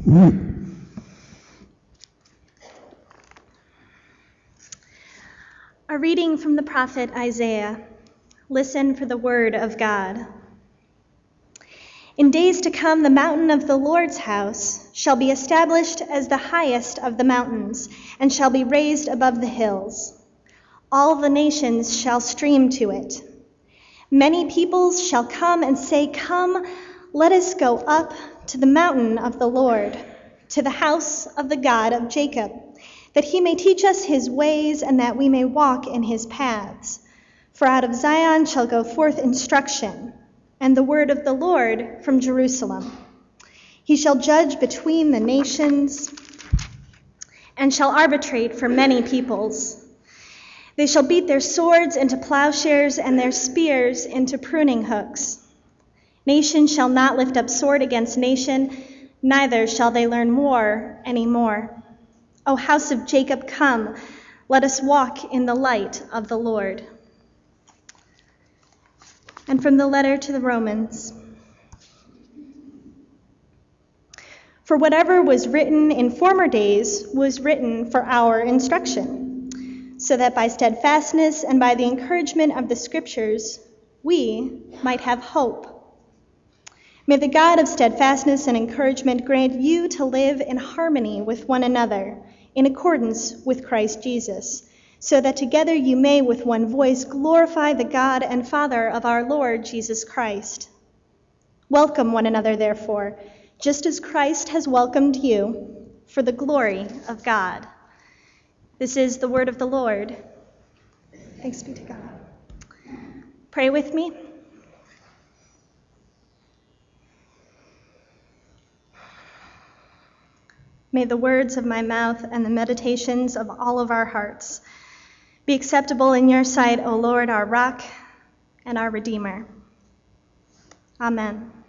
A reading from the prophet Isaiah. Listen for the word of God. In days to come, the mountain of the Lord's house shall be established as the highest of the mountains, and shall be raised above the hills. All the nations shall stream to it. Many peoples shall come and say, "Come, let us go up to the mountain of the Lord, to the house of the God of Jacob, that he may teach us his ways, and that we may walk in his paths. For out of Zion shall go forth instruction, and the word of the Lord from Jerusalem. He shall judge between the nations, and shall arbitrate for many peoples. They shall beat their swords into plowshares, and their spears into pruning hooks. Nation shall not lift up sword against nation, neither shall they learn war any more. O house of Jacob, come, let us walk in the light of the Lord." And from the letter to the Romans. For whatever was written in former days was written for our instruction, so that by steadfastness and by the encouragement of the Scriptures we might have hope. May the God of steadfastness and encouragement grant you to live in harmony with one another, in accordance with Christ Jesus, so that together you may with one voice glorify the God and Father of our Lord Jesus Christ. Welcome one another, therefore, just as Christ has welcomed you, for the glory of God. This is the word of the Lord. Thanks be to God. Pray with me. May the words of my mouth and the meditations of all of our hearts be acceptable in your sight, O Lord, our rock and our Redeemer. Amen.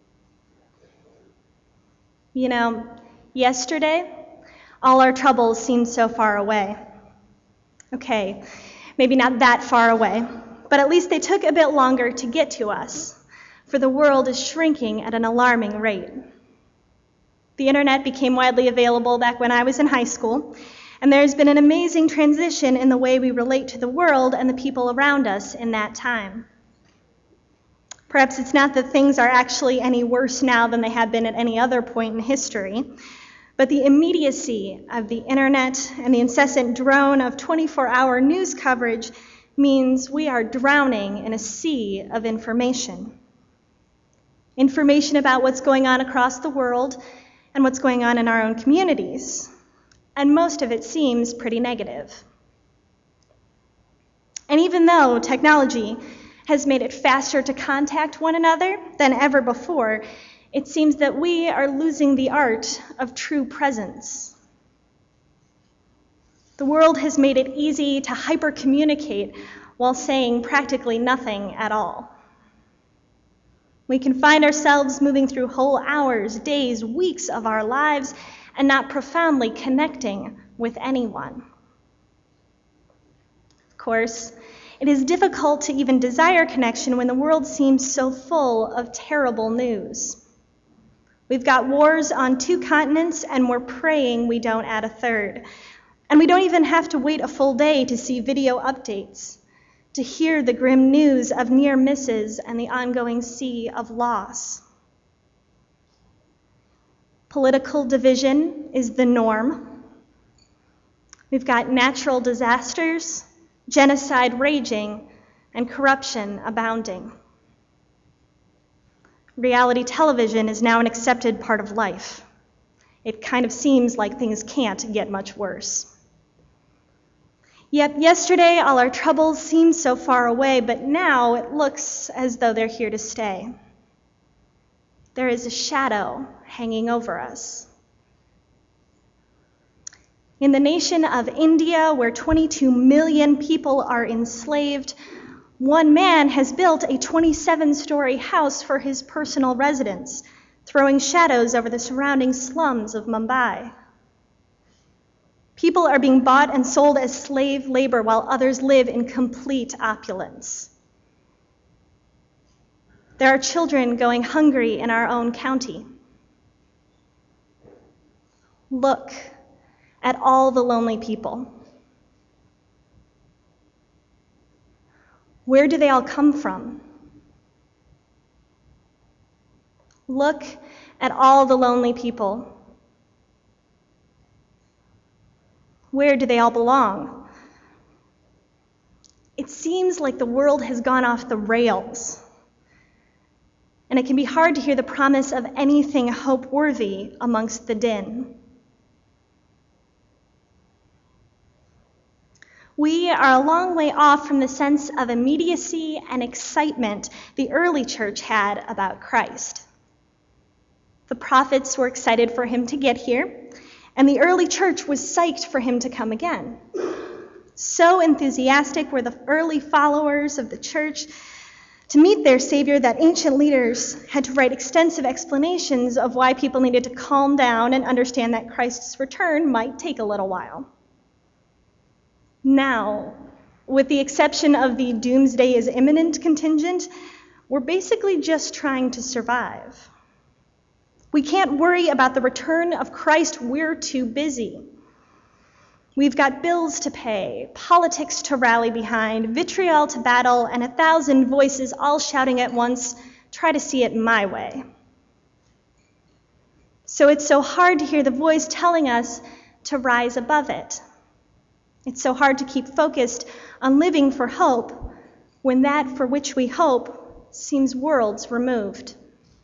You know, yesterday, all our troubles seemed so far away. Okay, maybe not that far away, but at least they took a bit longer to get to us, for the world is shrinking at an alarming rate. The internet became widely available back when I was in high school, and there's been an amazing transition in the way we relate to the world and the people around us in that time. Perhaps it's not that things are actually any worse now than they have been at any other point in history, but the immediacy of the internet and the incessant drone of 24-hour news coverage means we are drowning in a sea of information. Information about what's going on across the world and what's going on in our own communities, and most of it seems pretty negative. And even though technology has made it faster to contact one another than ever before, it seems that we are losing the art of true presence. The world has made it easy to hyper-communicate while saying practically nothing at all. We can find ourselves moving through whole hours, days, weeks of our lives and not profoundly connecting with anyone. Of course, it is difficult to even desire connection when the world seems so full of terrible news. We've got wars on 2 continents, and we're praying we don't add a third. And we don't even have to wait a full day to see video updates, to hear the grim news of near misses and the ongoing sea of loss. Political division is the norm. We've got natural disasters, genocide raging, and corruption abounding. Reality television is now an accepted part of life. It kind of seems like things can't get much worse. Yet yesterday, all our troubles seemed so far away, but now it looks as though they're here to stay. There is a shadow hanging over us. In the nation of India, where 22 million people are enslaved, one man has built a 27-story house for his personal residence, throwing shadows over the surrounding slums of Mumbai. People are being bought and sold as slave labor while others live in complete opulence. There are children going hungry in our own county. Look at all the lonely people. Where do they all come from? Look at all the lonely people. Where do they all belong? It seems like the world has gone off the rails, and it can be hard to hear the promise of anything hope-worthy amongst the din. We are a long way off from the sense of immediacy and excitement the early church had about Christ. The prophets were excited for him to get here, and the early church was psyched for him to come again. So enthusiastic were the early followers of the church to meet their Savior that ancient leaders had to write extensive explanations of why people needed to calm down and understand that Christ's return might take a little while. Now, with the exception of the doomsday is imminent contingent, we're basically just trying to survive. We can't worry about the return of Christ. We're too busy. We've got bills to pay, politics to rally behind, vitriol to battle, and 1,000 voices all shouting at once, "Try to see it my way." So it's so hard to hear the voice telling us to rise above it. It's so hard to keep focused on living for hope when that for which we hope seems worlds removed.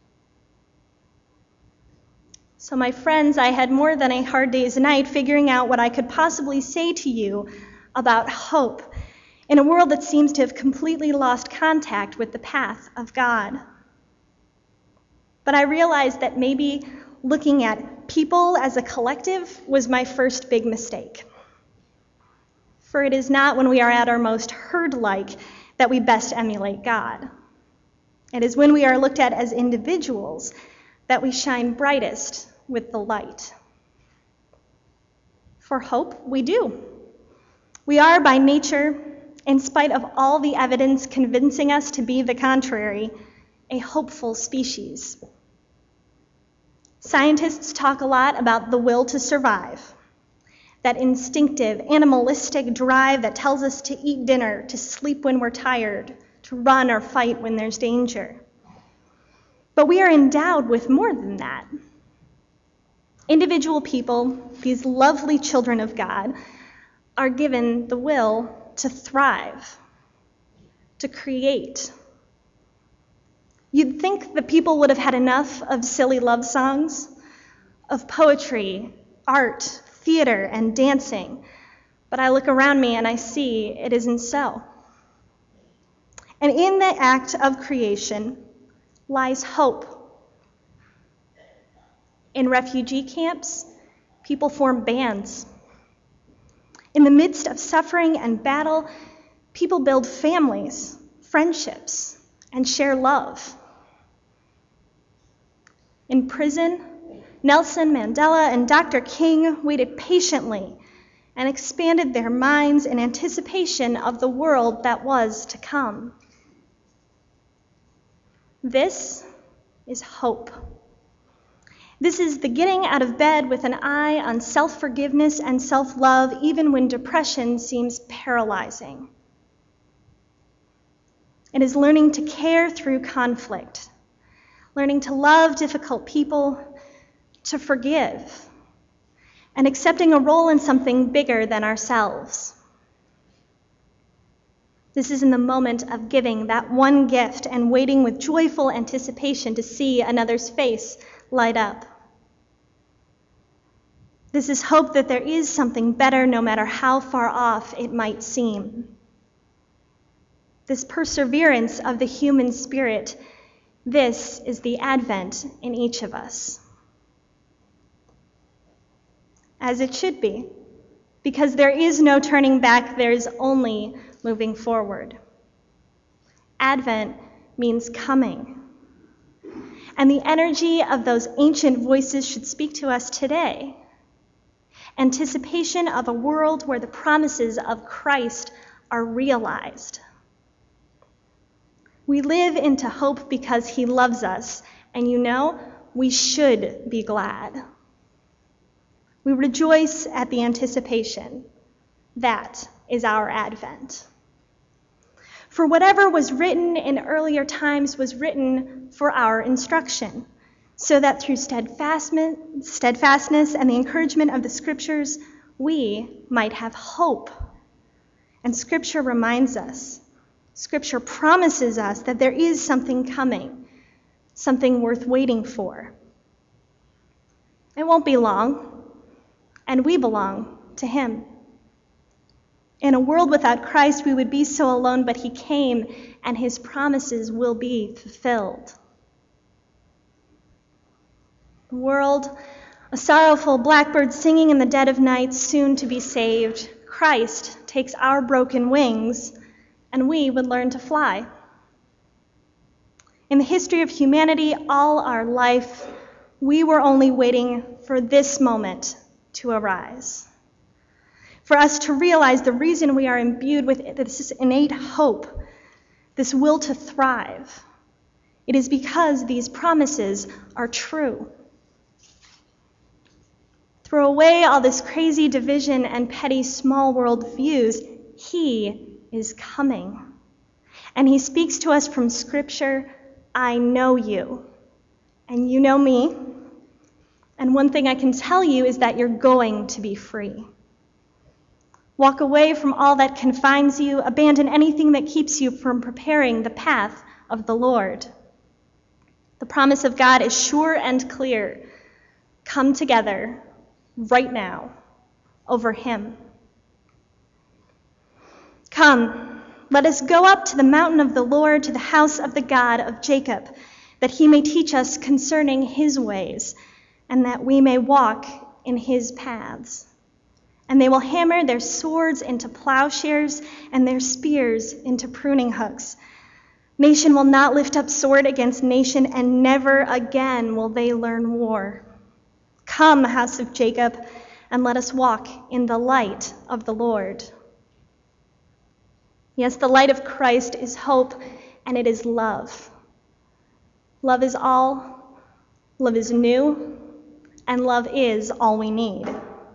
So my friends, I had more than a hard day's night figuring out what I could possibly say to you about hope in a world that seems to have completely lost contact with the path of God. But I realized that maybe looking at people as a collective was my first big mistake. For it is not when we are at our most herd-like that we best emulate God. It is when we are looked at as individuals that we shine brightest with the light. For hope, we do. We are by nature, in spite of all the evidence convincing us to be the contrary, a hopeful species. Scientists talk a lot about the will to survive, that instinctive, animalistic drive that tells us to eat dinner, to sleep when we're tired, to run or fight when there's danger. But we are endowed with more than that. Individual people, these lovely children of God, are given the will to thrive, to create. You'd think that people would have had enough of silly love songs, of poetry, art, theater, and dancing, but I look around me and I see it isn't so. And in the act of creation lies hope. In refugee camps, people form bands. In the midst of suffering and battle, people build families, friendships, and share love. In prison, Nelson Mandela and Dr. King waited patiently and expanded their minds in anticipation of the world that was to come. This is hope. This is the getting out of bed with an eye on self-forgiveness and self-love even when depression seems paralyzing. It is learning to care through conflict, learning to love difficult people, to forgive, and accepting a role in something bigger than ourselves. This is in the moment of giving that one gift and waiting with joyful anticipation to see another's face light up. This is hope that there is something better no matter how far off it might seem. This perseverance of the human spirit, this is the Advent in each of us. As it should be, because there is no turning back, there is only moving forward. Advent means coming. And the energy of those ancient voices should speak to us today. Anticipation of a world where the promises of Christ are realized. We live into hope because he loves us, and you know, we should be glad. We rejoice at the anticipation. That is our Advent. For whatever was written in earlier times was written for our instruction, so that through steadfastness and the encouragement of the Scriptures, we might have hope. And Scripture reminds us, Scripture promises us that there is something coming, something worth waiting for. It won't be long, and we belong to Him. In a world without Christ, we would be so alone, but He came, and His promises will be fulfilled. The world, a sorrowful blackbird singing in the dead of night, soon to be saved. Christ takes our broken wings, and we would learn to fly. In the history of humanity, all our life, we were only waiting for this moment to arise. For us to realize the reason we are imbued with this innate hope, this will to thrive, it is because these promises are true. Throw away all this crazy division and petty small world views. He is coming. And He speaks to us from Scripture. I know you, and you know me. And one thing I can tell you is that you're going to be free. Walk away from all that confines you. Abandon anything that keeps you from preparing the path of the Lord. The promise of God is sure and clear. Come together right now over Him. Come, let us go up to the mountain of the Lord, to the house of the God of Jacob, that He may teach us concerning His ways, and that we may walk in His paths. And they will hammer their swords into plowshares and their spears into pruning hooks. Nation will not lift up sword against nation, and never again will they learn war. Come, house of Jacob, and let us walk in the light of the Lord. Yes, the light of Christ is hope, and it is love. Love is all, love is new, and love is all we need.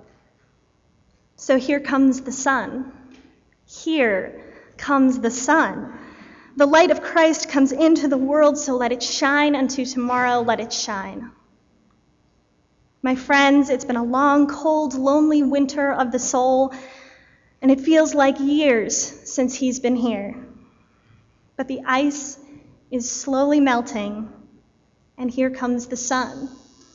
So here comes the sun. Here comes the sun. The light of Christ comes into the world, so let it shine unto tomorrow, let it shine. My friends, it's been a long, cold, lonely winter of the soul, and it feels like years since He's been here. But the ice is slowly melting, and here comes the sun.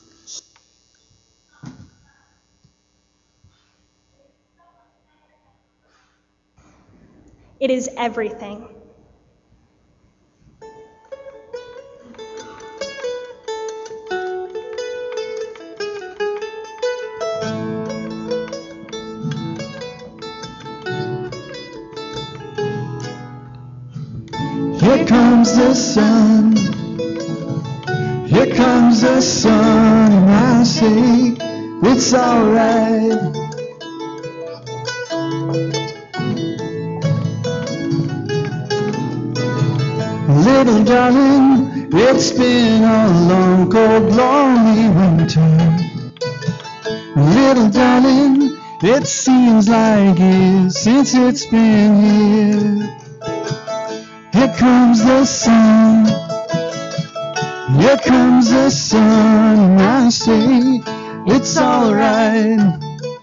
It is everything. Here comes the sun. Here comes the sun, and I say it's alright. Little darling, it's been a long, cold, lonely winter. Little darling, it seems like years since it's been here. Here comes the sun. Here comes the sun, and I say it's alright.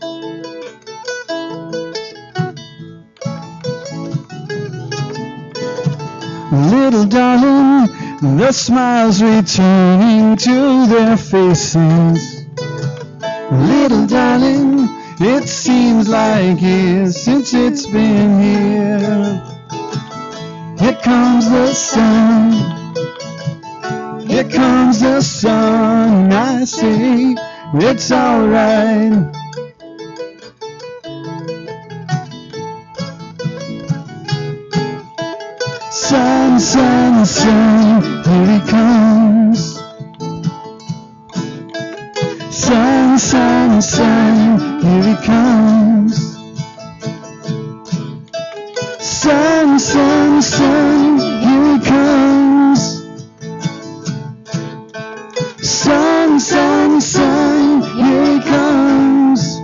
Little darling, the smiles returning to their faces. Little darling, it seems like years since it's been here. Here comes the sun. Here comes the sun, I say it's alright. Sun, sun, sun, here he comes. Sun, sun, sun, here he comes. Sun, sun, sun, here he comes. Sun, sun, sun, here he comes.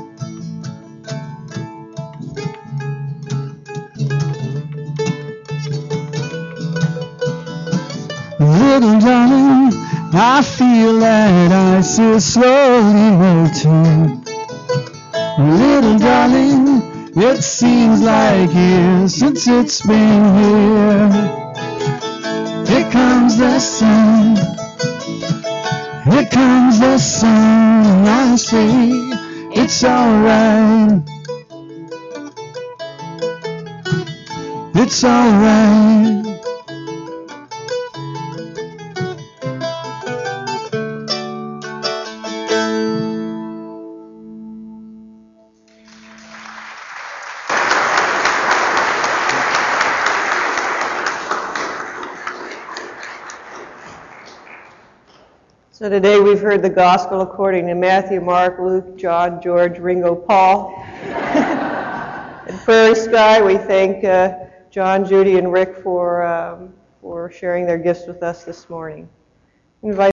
Little darling, I feel that ice is slowly melting. Little darling, it seems like years since it's been here. Here comes the sun. Here comes the sun, and I say it's alright. It's alright. So today we've heard the gospel according to Matthew, Mark, Luke, John, George, Ringo, Paul. At Prairie Sky, we thank John, Judy, and Rick for sharing their gifts with us this morning. I invite